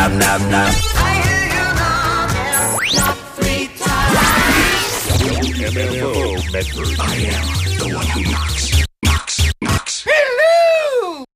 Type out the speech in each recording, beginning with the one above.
nom nom nom. I hear you knocking, knock 3 times. MFO Medford. I am the one who knocks. Hello!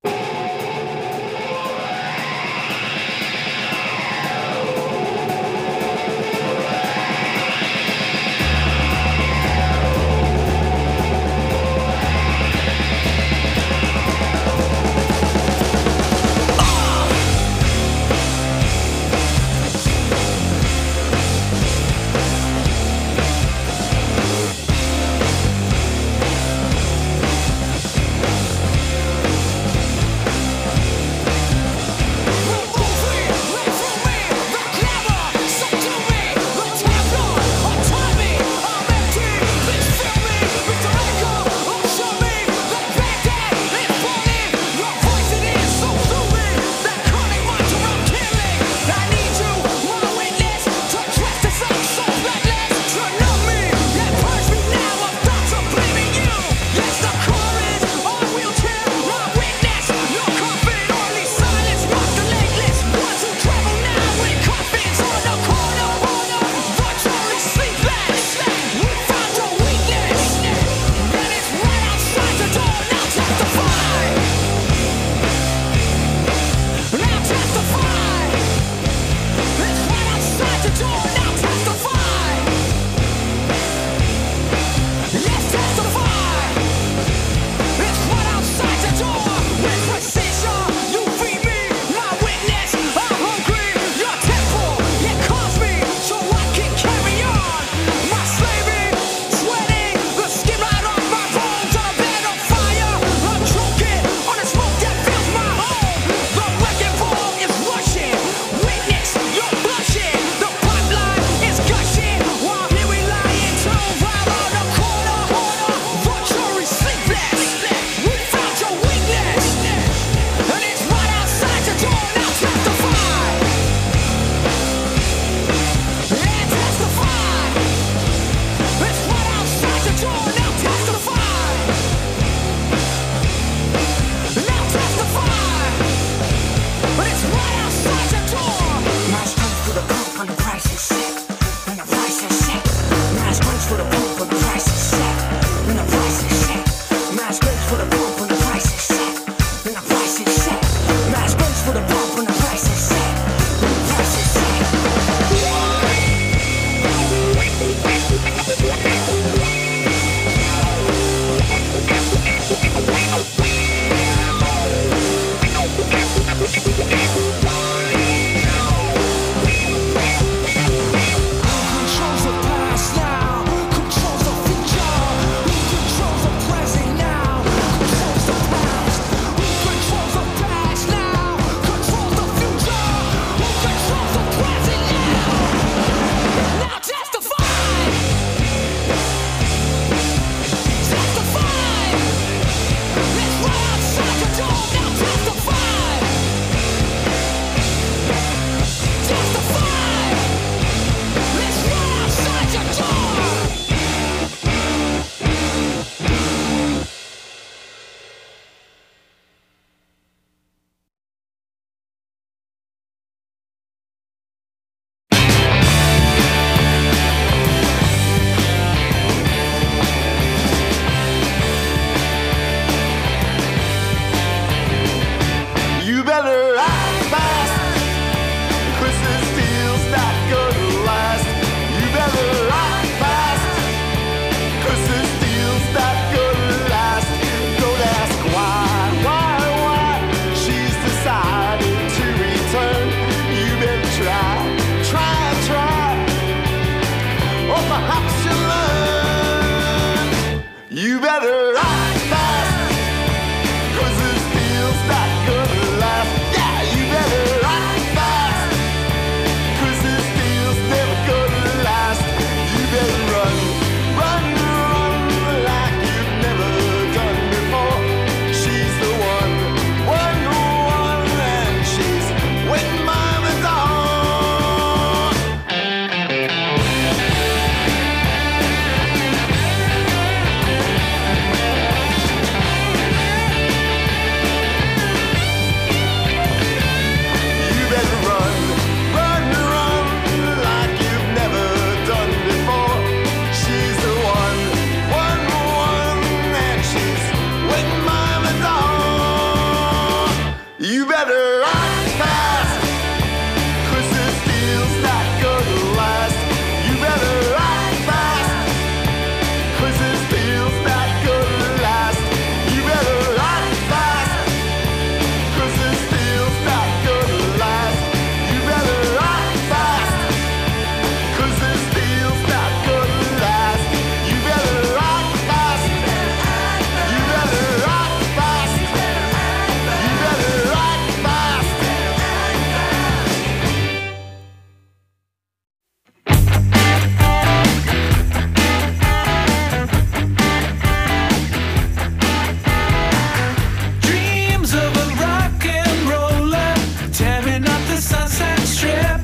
at the Sunset Strip.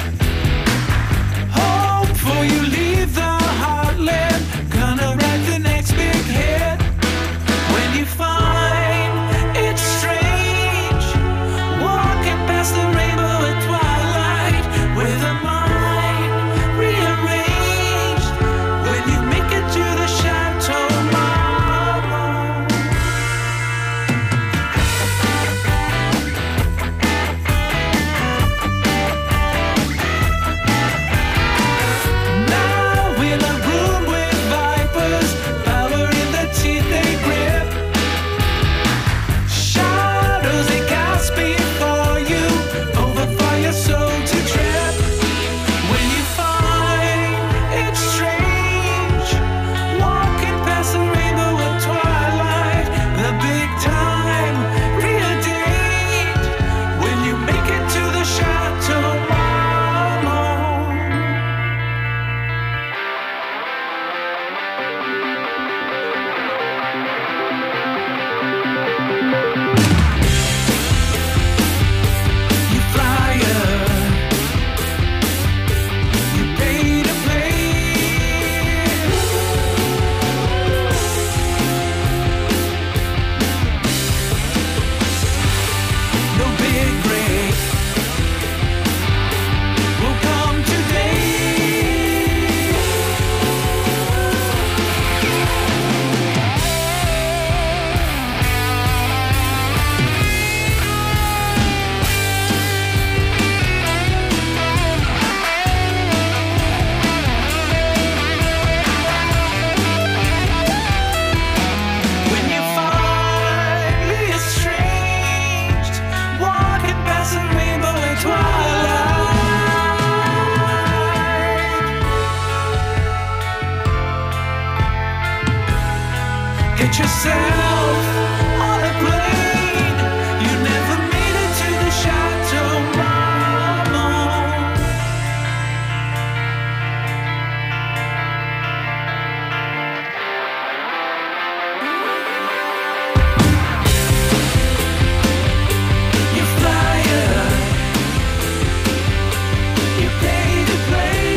Home before you leave the heartland. Gonna write the next big hit. When you find it's strange, walking past the rainbow at twilight with a mind rearranged. When you make it to the Chateau Marmont. Now in a room with vipers, power in the teeth they grip. Shadows they cast before you, overfire your soul to trip. When you find it's strange, walking past the rainbow at twilight, the big time preordained. When you make it to the Chateau Marmont. You flyer, you pay to play. No big break will come today. When you finally estranged, walking past the rainbow at twilight. Get yourself on a plane. You never made it to the Chateau Marmont. You flyer, you pay to play.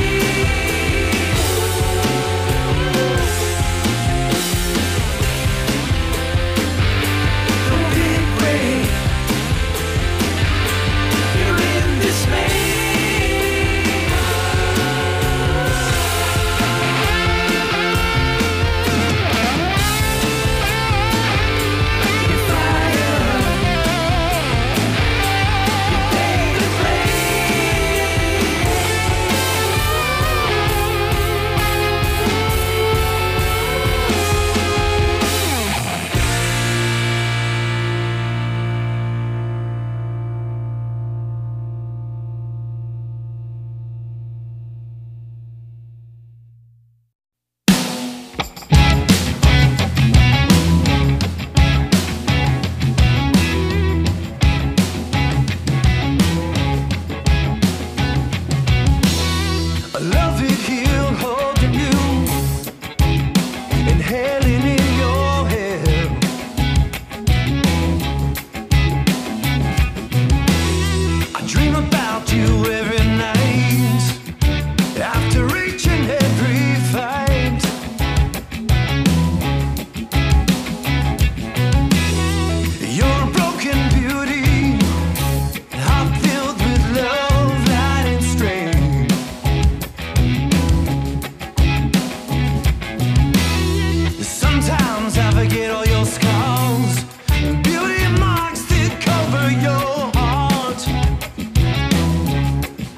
No big break, you're in dismay. You flyer, you pay to play. I love it here, holding you, inhaling in your hair. I dream about you every night, after each and every fight. You're a broken beauty, heart filled with love, light and strain. Sometimes I forget all your scars, beauty marks that cover your heart.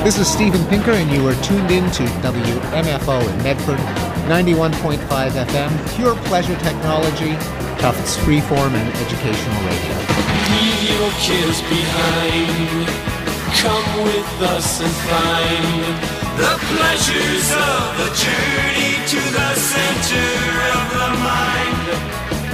This is Steven Pinker, and you are tuned in to WMFO in Medford, 91.5 FM, pure pleasure technology, Tufts freeform and educational radio. Leave your cares behind. Come with us and find the pleasures of the journey to the center of the mind.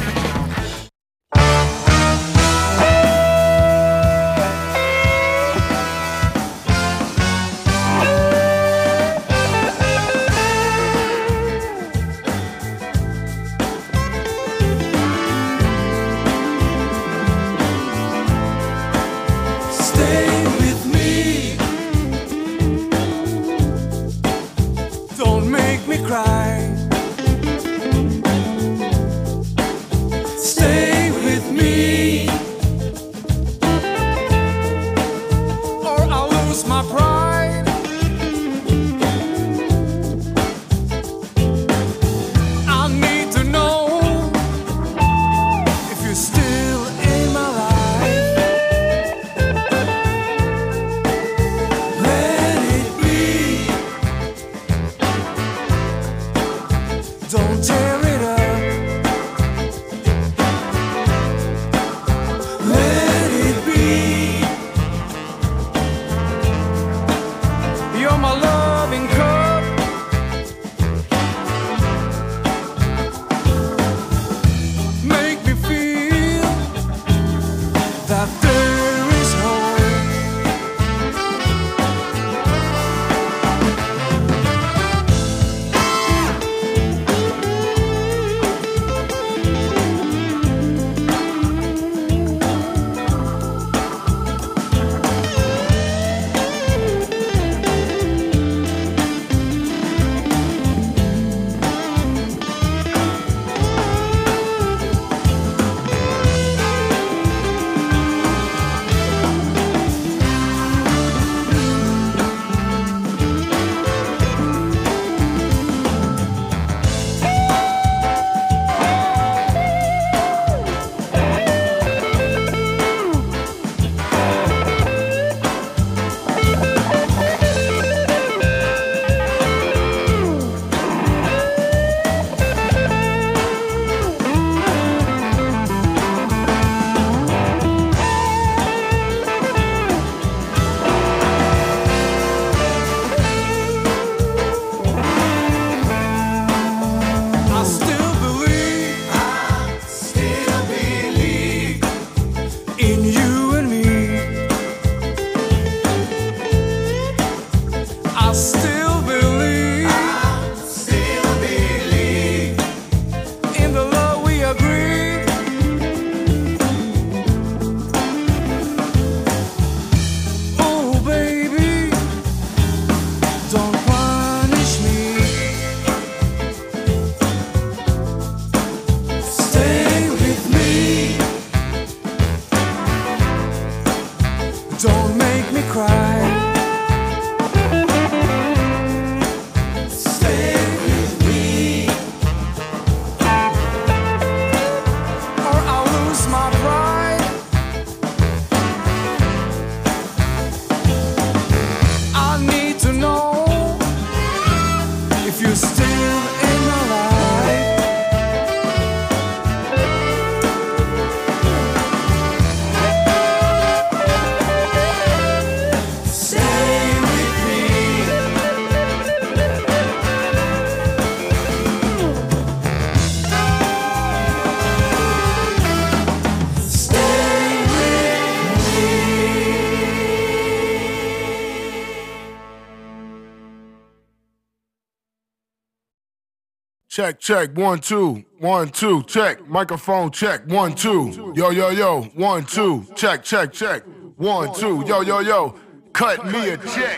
Check, check, 1, 2, 1, 2, check. Microphone check, 1, 2. Yo, yo, yo, 1, 2, check, check, check. 1, 2, yo, yo, yo. Cut me a check.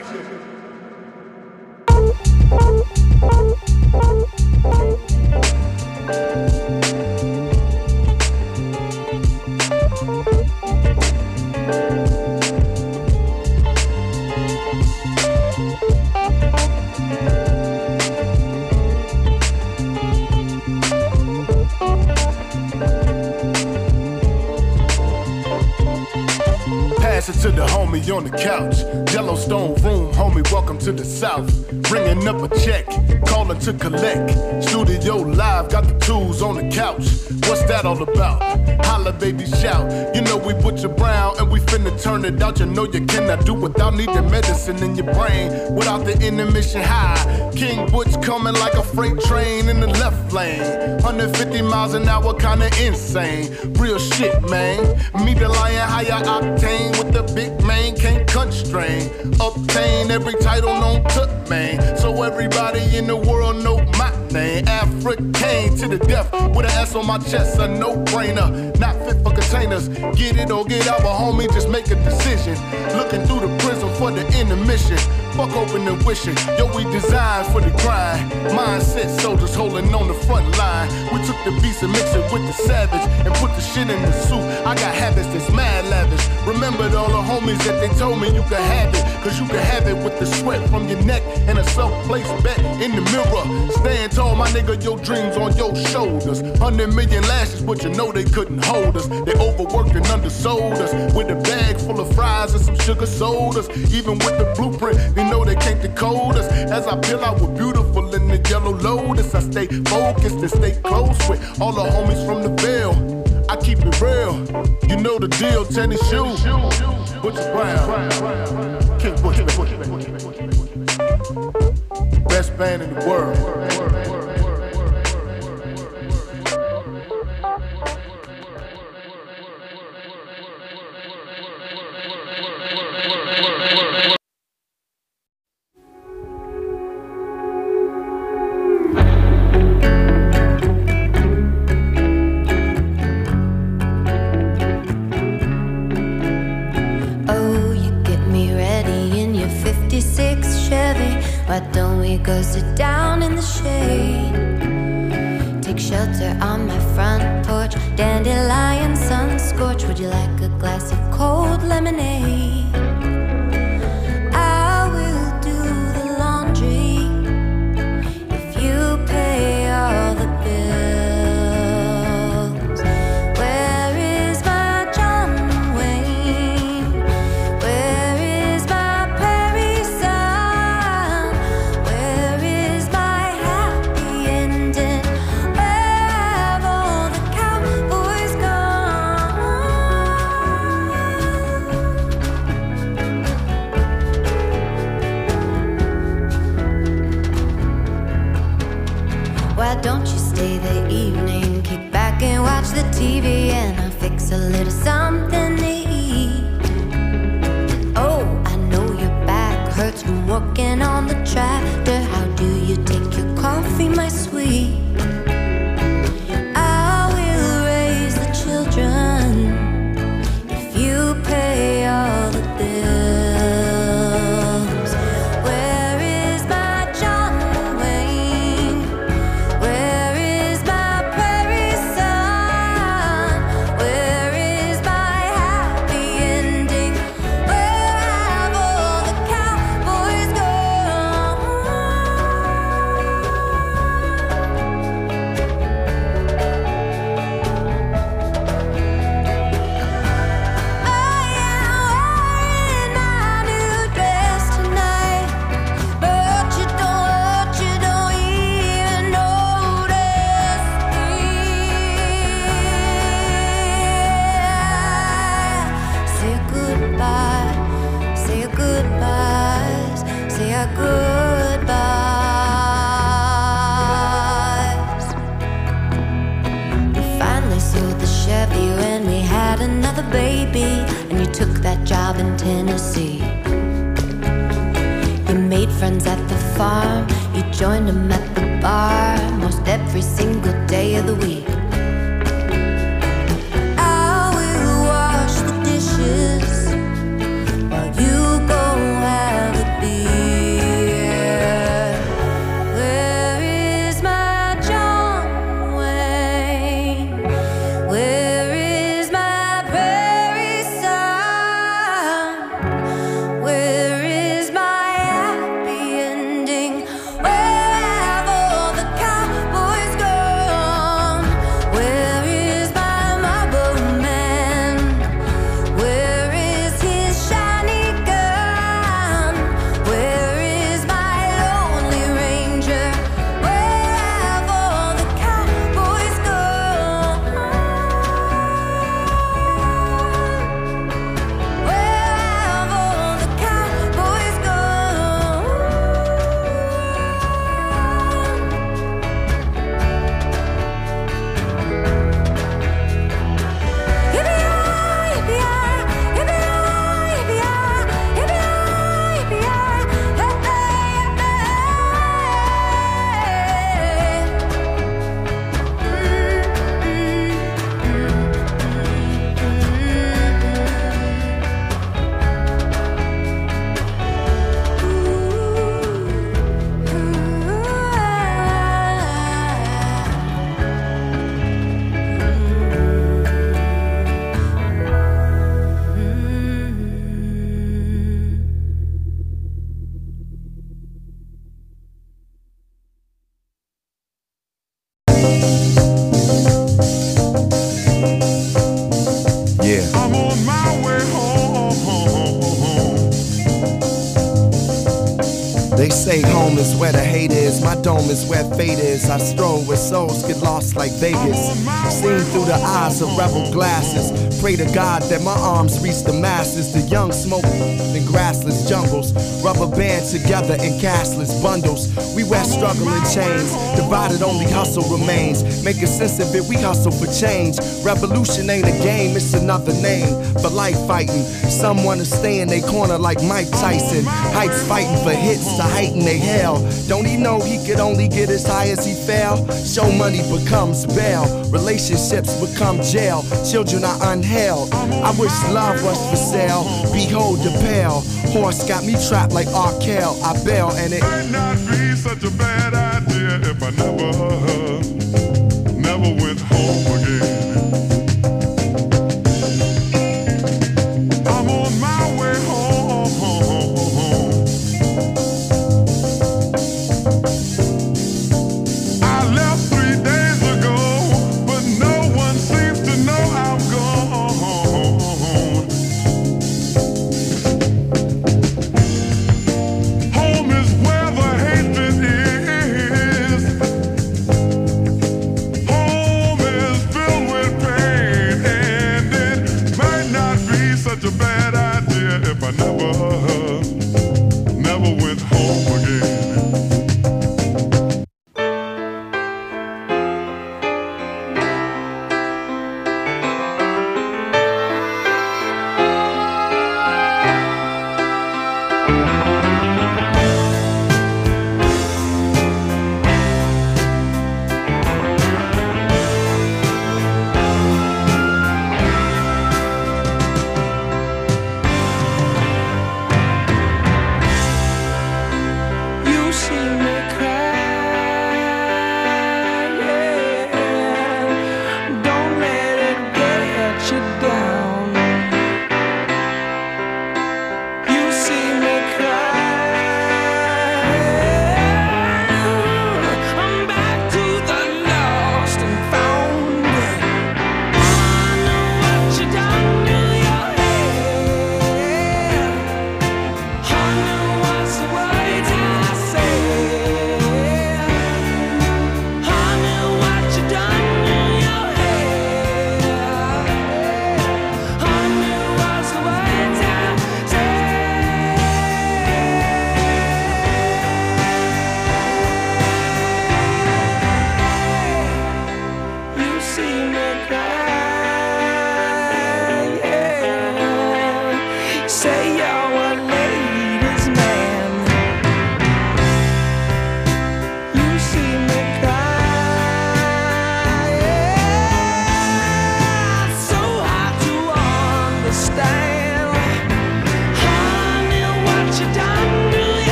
Dancing to the homie on the couch. Yellowstone room, homie, welcome to the South. Bringing up a check, calling to collect. Studio live, got the tools on the couch. What's that all about? Holla, baby, shout. You know we Butcher Brown and we finna turn it out. You know you cannot do without needing medicine in your brain. Without the intermission high. King Butch coming like a freight train in the left lane. 150 miles an hour, kinda insane. Real shit, man. Me the lion, higher octane with the big man, can't constrain. Obtain every title known to man. So everybody in the world know my name. African to the death with an S on my chest, a no-brainer. Not fit for containers. Get it or get out, but homie, just make a decision. Looking through the prism for the intermission. Fuck open and wishing. Yo, we designed for the grind. Mindset soldiers holding on the front line. We took the beats and mixed it with the savage and put the shit in the soup. I got habits that's mad lavish. Remembered all the homies that they told me you could have it. Cause you could have it with the sweat from your neck and a self-placed bet in the mirror. Stand tall, my nigga, your dreams on your shoulders. 100 million lashes, but you know they couldn't hold us. They overworked and undersold us. With a bag full of fries and some sugar sodas. Even with the blueprint, they know they can't decode us. As I peel out with beautiful in the yellow lotus, I stay focused and stay close with all the homies from the Ville. I keep it real, you know the deal. Tennis shoes, Butcher Brown, King Butcher, best band in the world. Why don't we go sit down in the shade? Take shelter on my front porch. Dandelion sun scorch. Would you like a glass of cold lemonade? I will do the laundry if you pay all the bills. Where is my John Wayne? Where is my Prairie Sun? Where is my happy ending? Where have all the cowboys gone? Why don't you stay the evening? Kick back and watch the TV, and I'll fix a little something to eat. Oh, I know your back hurts from working on the tractor. How do you take your coffee, my sweet? I will raise the children if you pay all the bills. Where is my John Wayne? Where is my Prairie Sun? Where is my happy ending? Where have all the cowboys gone? I am wearing my new dress tonight, but you don't even notice me. Say goodbye, say your goodbyes, say our goodbyes. We finally sold the Chevy when we had another baby, and you took that job in Tennessee. You made friends at the farm, you joined them at the bar most every single day of the week. I will wash the dishes while you go have a beer. Where is my John Wayne? Where is my Prairie Sun? Where is my happy ending? Where have all the cowboys gone? where the hate is, my dome is where fate is. I stroll where souls get lost like Vegas, seen through the eyes of rebel glasses. Pray to God that my arms reach the masses. The young smoke in grassless jungles, rubber band together in cashless bundles. We wear struggle in chains, divided only hustle remains. Making sense of it, we hustle for change. Revolution ain't a game, it's another name for life fighting. Some wanna stay in their corner like Mike Tyson. Heights fighting for hits to heighten they hell. Don't he know he could only get as high as he fell? Show money becomes bail, relationships become jail. Children are unheld. I wish love was for sale. Behold the pale horse got me trapped like Arkell. I bail and it might not be such a bad idea if I never went home again. I'm on my way home. I left 3 days ago, but no one seems to know I'm gone. Home is where the hatred is.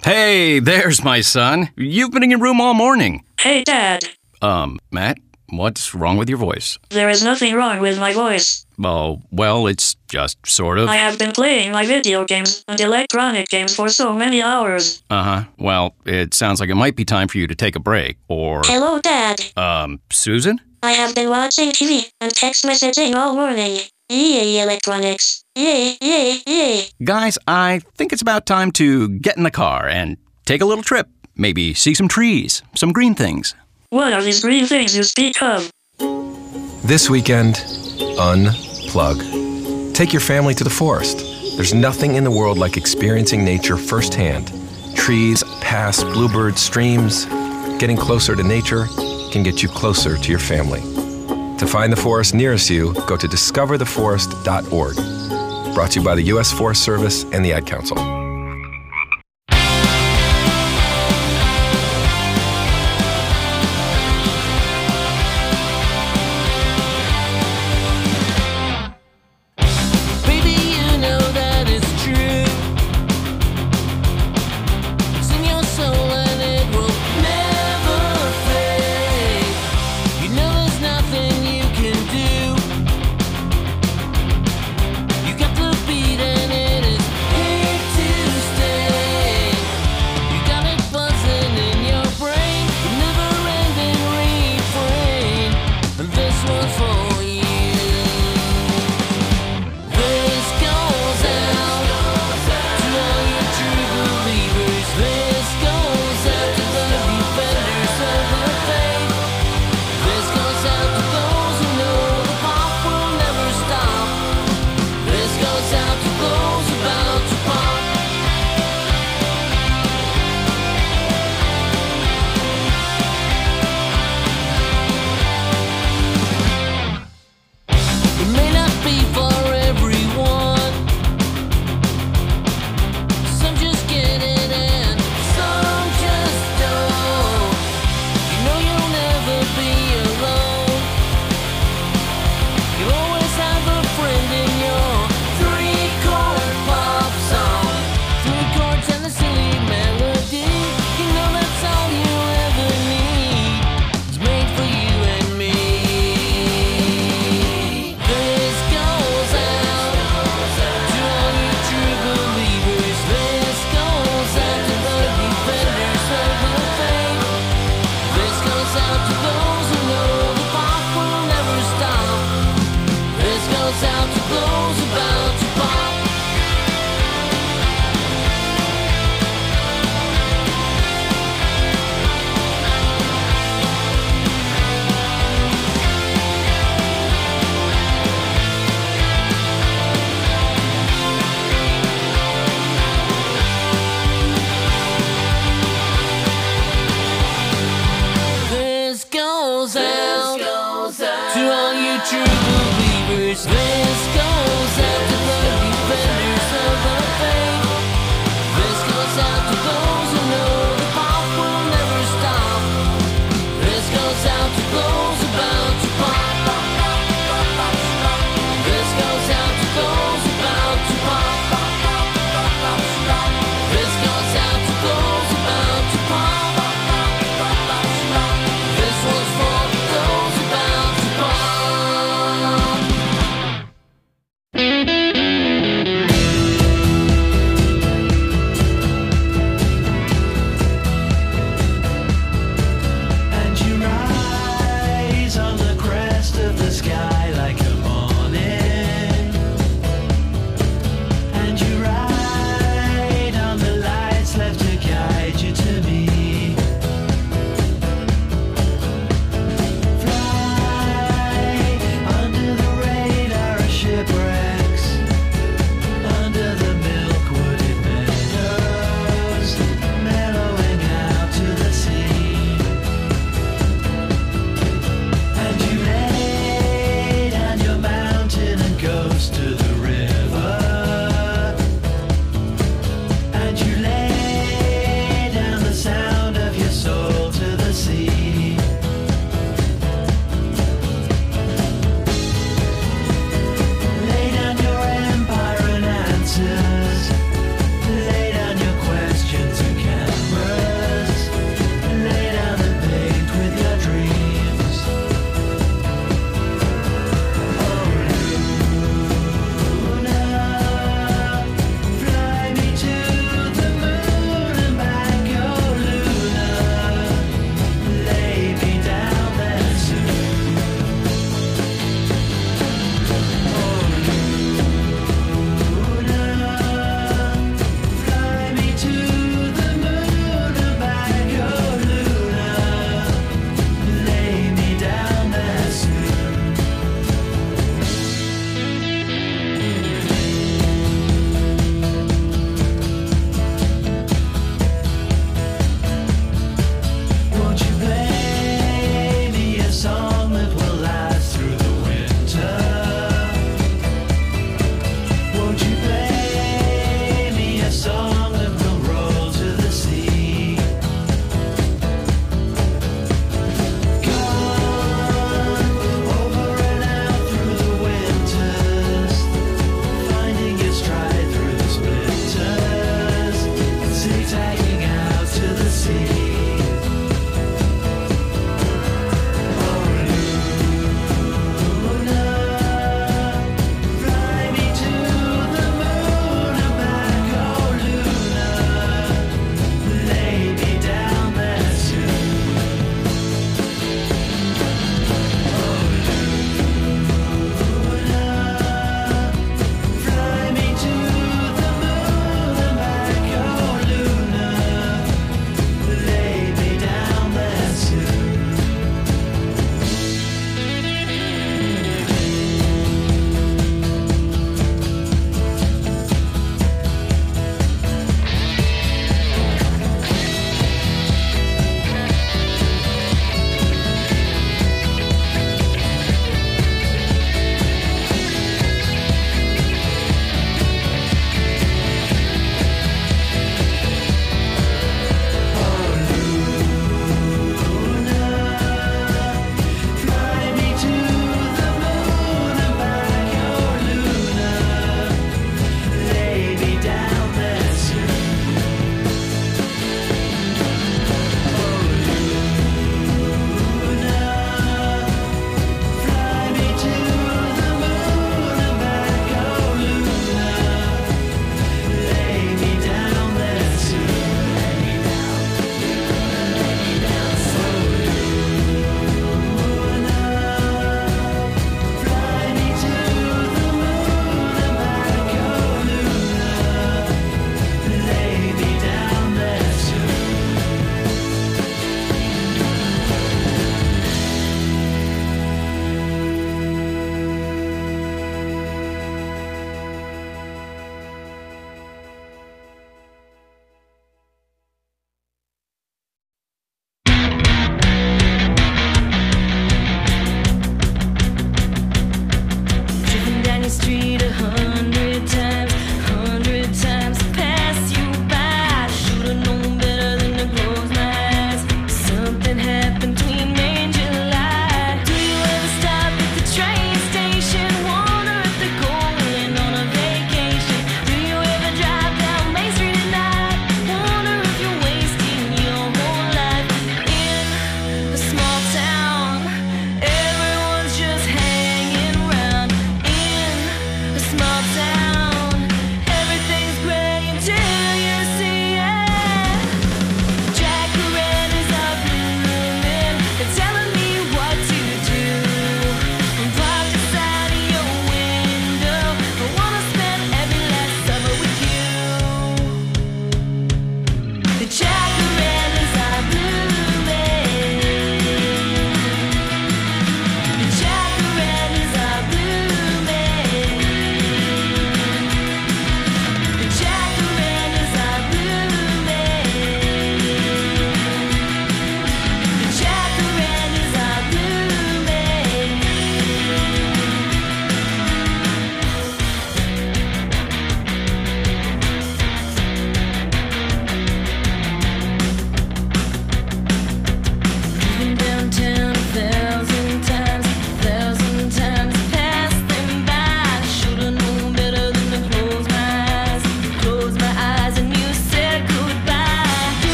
Hey, there's my son. You've been in your room all morning. Hey, Dad. Matt, what's wrong with your voice? There is nothing wrong with my voice. Oh, well, it's just sort of. I have been playing my video games and electronic games for so many hours. Uh-huh. Well, it sounds like it might be time for you to take a break, or... Hello, Dad. Susan? I have been watching TV and text messaging all morning. Yay, electronics. Yay, yay, yay. Guys, I think it's about time to get in the car and take a little trip. Maybe see some trees, some green things. What are these green things you speak of? This weekend, unplug. Take your family to the forest. There's nothing in the world like experiencing nature firsthand. Trees, paths, bluebirds, streams. Getting closer to nature can get you closer to your family. To find the forest nearest you, go to discovertheforest.org. Brought to you by the U.S. Forest Service and the Ad Council.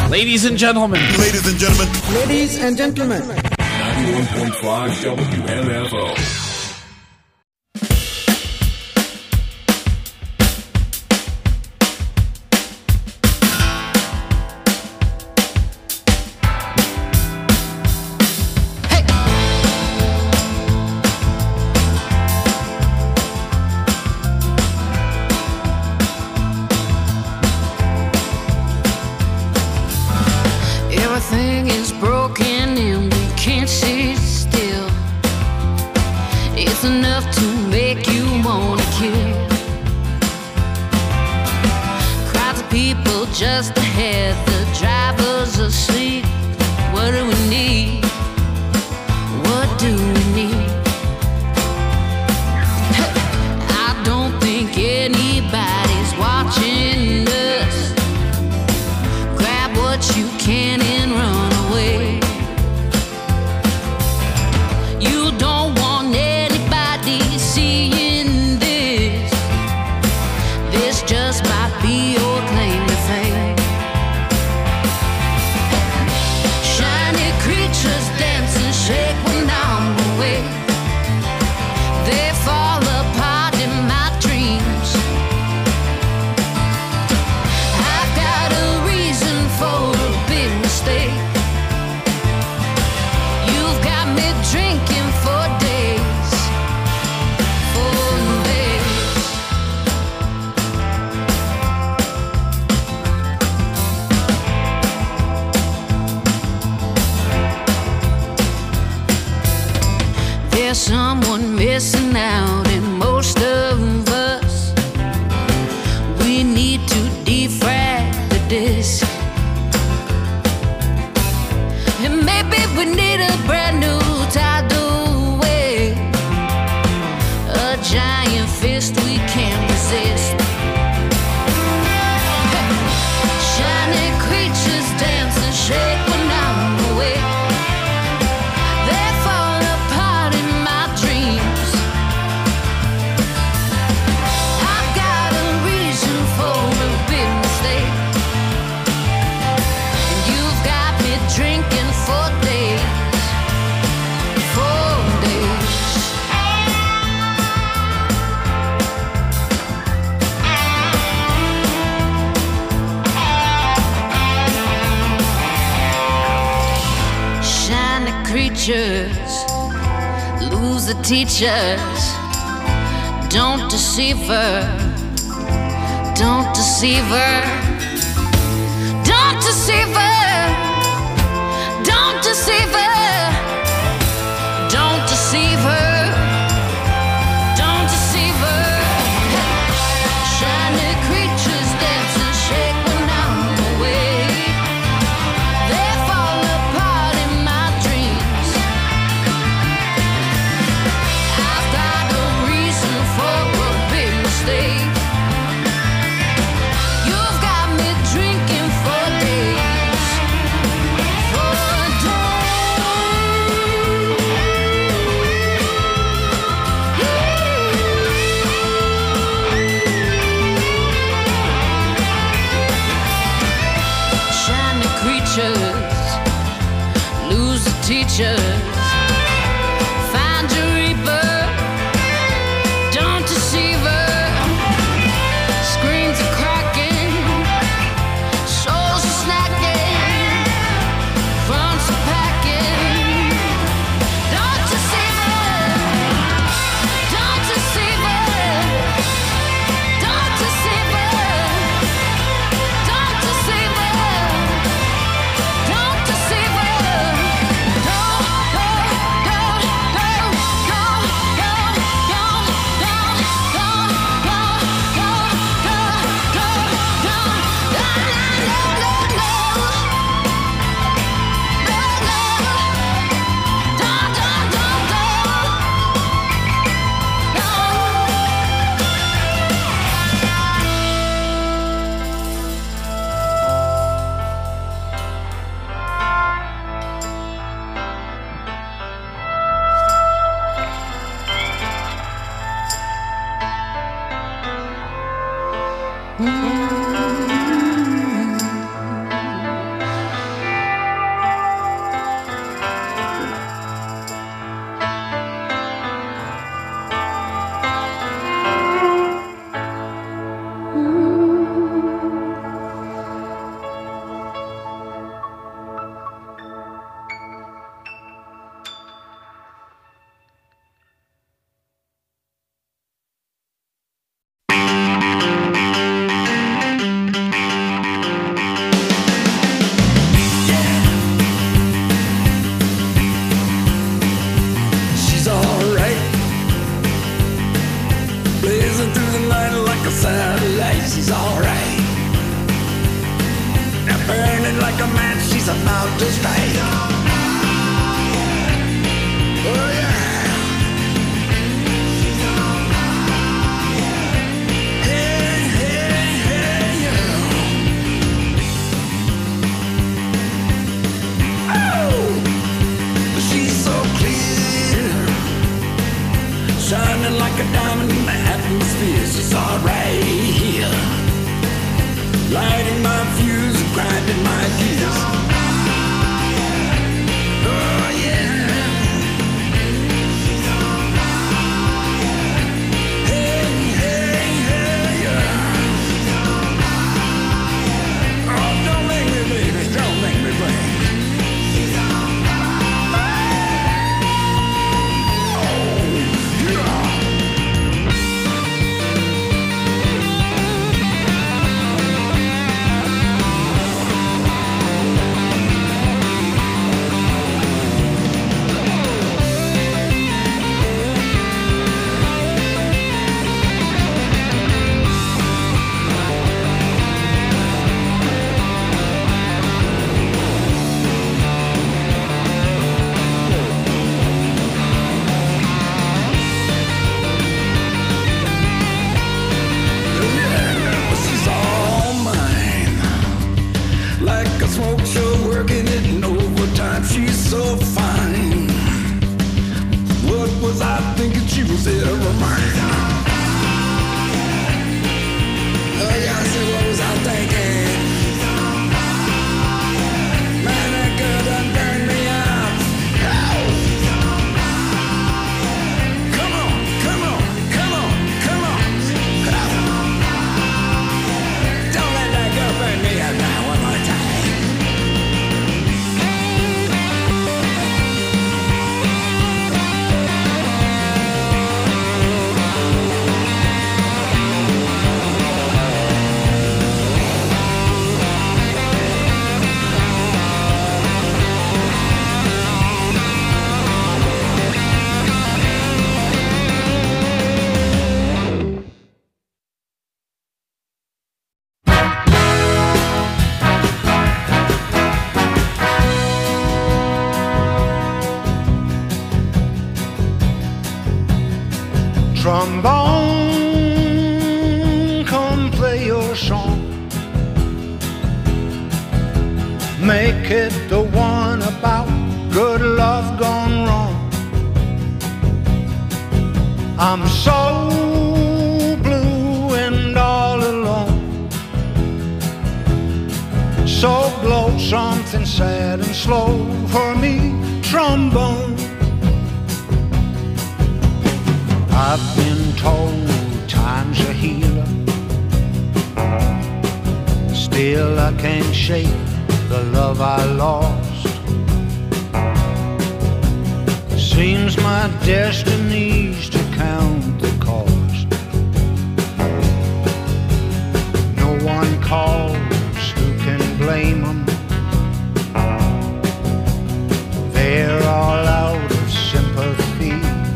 Ladies and gentlemen. Ladies and gentlemen. Ladies and gentlemen. 91.5 WMFO. Everything is broken and we can't sit still. It's enough to make you wanna kill. Crowds of people just ahead, the driver's asleep. What do we need? What do we need? I don't think anybody's watching us. Grab what you can and run away. You don't want anybody seeing this. This just might be your claim to fame. Shiny creatures dance and shake when I'm away. They fall apart in my dreams. I've got a reason for a big mistake. You've got me drinking for days. For days. There's someone missing out in most of us. We need to defrag the disc. And maybe we need a brand new tidal wave. A giant fist we can't resist. Shiny creatures dance and shake when I'm away. They fall apart in my dreams. I've got a reason for a big mistake. And you've got me drinking for days. For days. Shiny creatures lose the teachers. Don't deceive her. Don't deceive her. Don't deceive her. Don't deceive her. Don't deceive her. Don't deceive her. Shiny creatures dance and shake when I'm away. They fall apart in my dreams. I've got a reason for a big mistake. You've got me drinking for days. For shiny creatures lose the teachers. Find your reaper. Don't deceive her. Screens are cracking. Souls are snacking. Fronts are packing. Don't deceive her. Don't deceive her. Don't deceive her. Don't deceive her. Don't deceive her. like a match, she's about to strike. Oh yeah. Hey, hey, hey, yeah. Oh, she's so clear, shining like a diamond in the atmosphere. She's alright here, lighting my fuse and grinding my gears. Oh yeah. Hey, hey, hey, yeah. Oh, don't make me, baby, don't make me break. Smoke show, working it in overtime. She's so fine. What was I thinking? She was ever mine. Oh yeah, I said, what was I thinking? Man, that girl done burned me out. Ow. Come on, come on, come on, come on. Don't let that girl burn me out now one more time. Trombone, come play your song. Make it the one about good love gone wrong. I'm so blue and all alone. So blow something sad and slow for me, trombone. I've been told time's a healer. Still I can't shake the love I lost. Seems my destiny's to count the cost. No one calls, who can blame them? They're all out of sympathy.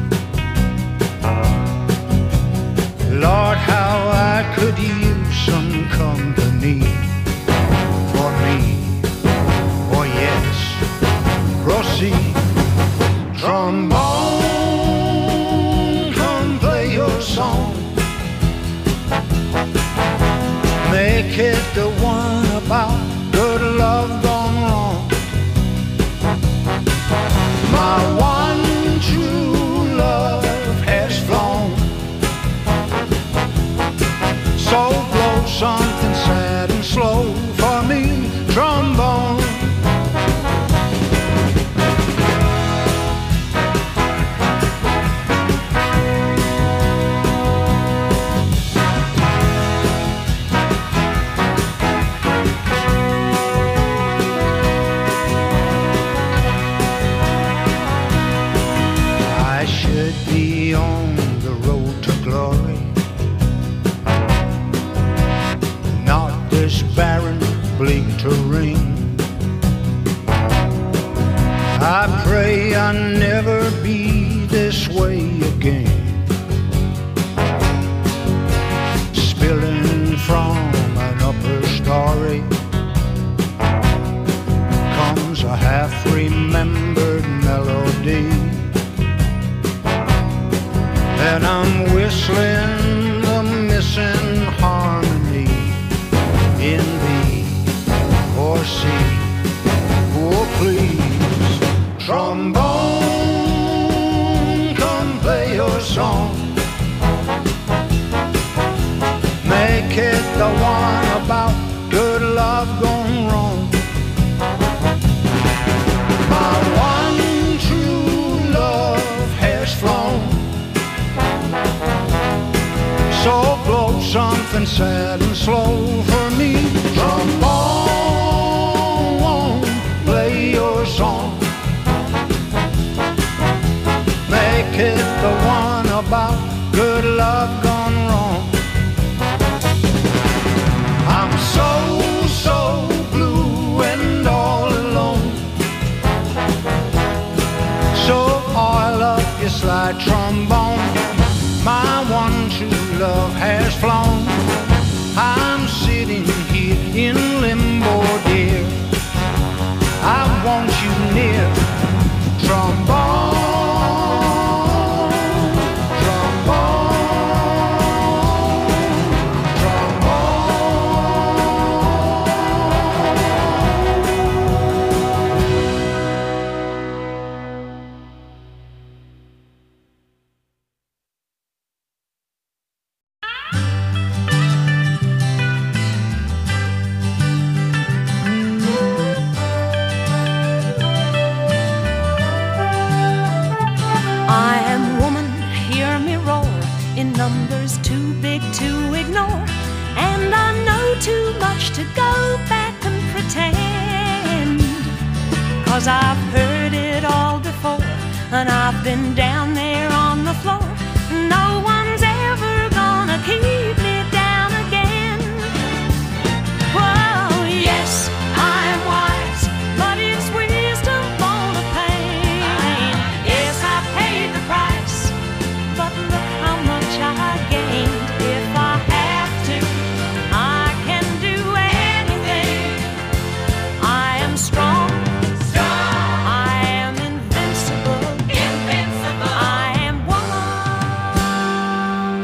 Lord, how I could use some company for me. Oh yes, proceed. Trombone, come play your song. Make it the one about good love gone wrong. My one true love has flown. So blow something sad and slow for me, trombone. I should be on the road to glory, not this barren, bleak terrain. I pray I never be this way again. Spilling from an upper story, the one about good love gone wrong. My one true love has flown. So blow something sad and slow for me. Trombone, play your song. Make it the one about good love gone wrong. I'm so blue and all alone. So oil up your slide trombone. My one true love has flown. I'm sitting here in limbo, dear. I want you near. Trombone. Numbers too big to ignore, and I know too much to go back and pretend. 'Cause I've heard it all before, and I've been down there on the floor. No one's ever gonna keep me down again. Well, yes, I'm wise, but it's wisdom for the pain. Yes, I paid the price, but look how much I gained. If I have to, I can do anything. I am strong. I am invincible. I am woman.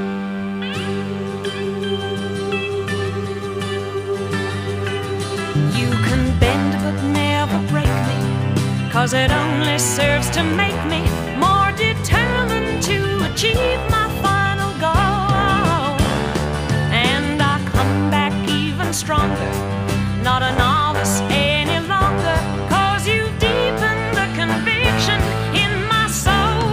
You can bend but never break me, 'cause it only serves to make me more determined to achieve my final goal. And I come back even stronger, not a novice any longer, 'cause you've deepened the conviction in my soul.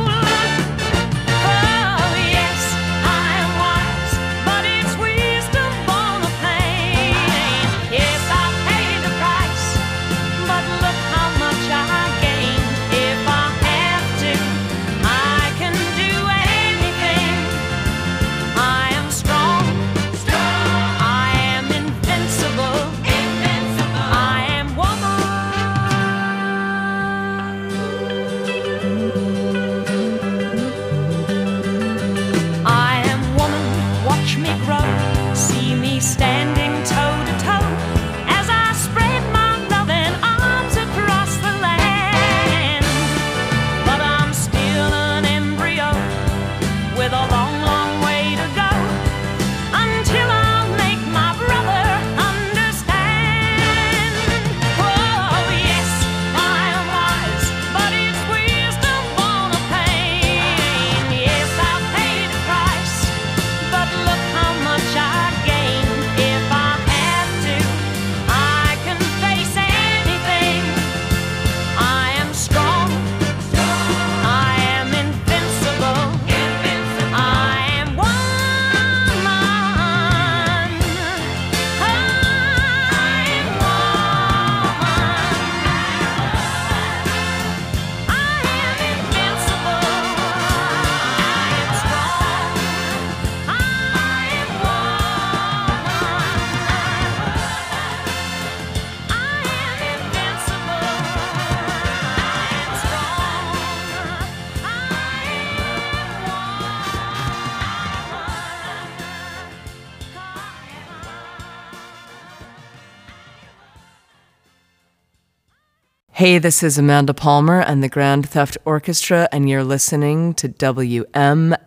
Oh yes, I am wise, but it's wisdom born of pain. Yes, I paid the price, but look how much I gained. If I have to, I can do anything. I am strong. I am invincible. I am woman. I am woman. Watch me grow. See me standing toe to toe as I spread my loving arms across the land. But I'm still an embryo with a long, long way to go until I'll make my brother understand. Oh yes, I am wise, but it's wisdom born of pain. Yes, I paid the price, but look how much I gained. If I have to, I can face anything. I am strong. I am invincible. I am woman. I am woman. I am invincible. I am strong. I am woman. I am invincible. I am strong. Hey, this is Amanda Palmer and the Grand Theft Orchestra, and you're listening to WMFO.